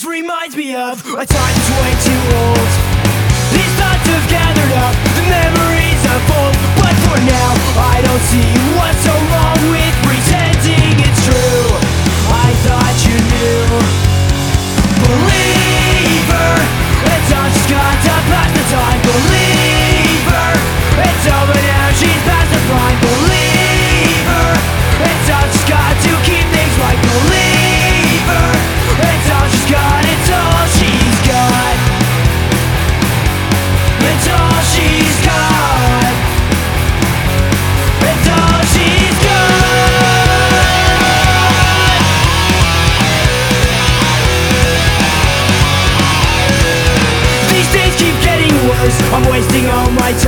reminds me of a time that's way too old. These thoughts have gathered up, the memories of old. But for now, I don't see what's so wrong with pretending it's true. I thought you knew. Believer, it's all she's got to pass the time. Believer, it's over now, she's past the prime. Believer, it's all she's got to keep things right. Believer, it's all she's got, it's all she's got. It's all she's got. It's all she's got. These days keep getting worse, I'm wasting all my